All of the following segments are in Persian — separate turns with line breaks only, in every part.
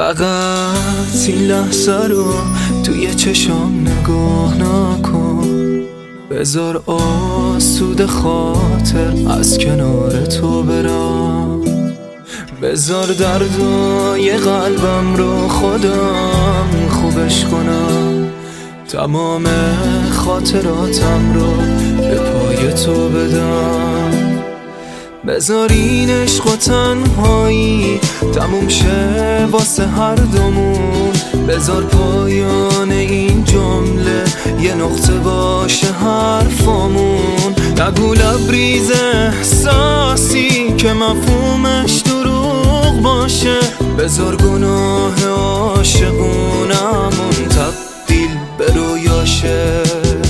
فقط این لحظه رو توی چشام نگاه نکن، بذار آسود خاطر از کنار تو برم، بذار دردای قلبم رو خودم خوبش کنم، تمام خاطراتم رو به پای تو بدم، بذار این عشق و تنهایی تموم شه واسه هر دومون، بذار پایان این جمله یه نقطه باشه حرفامون، نگو لبریز احساسی که مفهومش دروغ باشه، بذار گناه عاشقونمون تبدیل به رویاشه.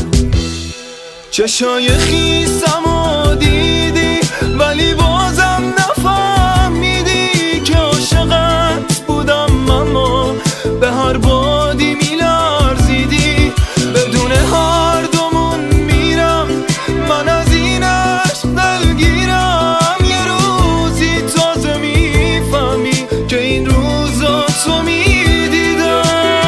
چشای خیسم و دیدی ولی بازم نفهمیدی که عاشقت بودم، اما به هر بادی میلرزیدی، بدون هر دومون میرم من از این عشق دلگیرم، یه روزی تازه میفهمی که این روزا تو میدیدم.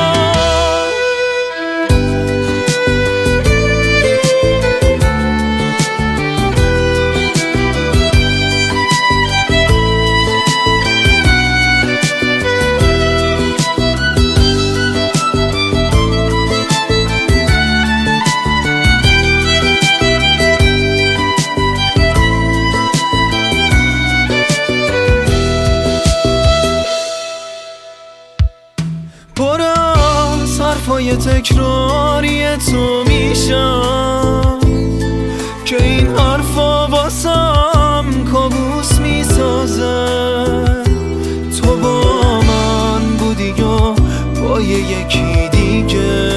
پر از حرفای تکراری تو میشم که این حرفا واسم کابوس میسازه، تو با من بودی یا با یکی دیگه،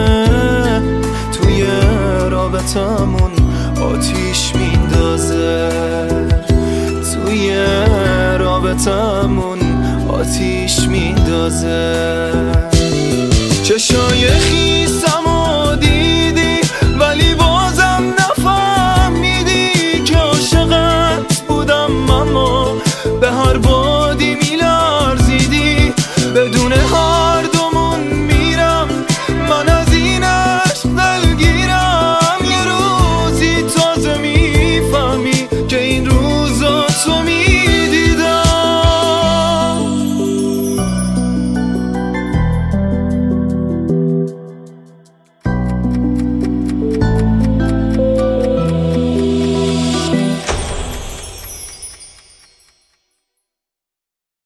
توی رابطمون آتیش میندازه، توی رابطمون آتیش میندازه. چشای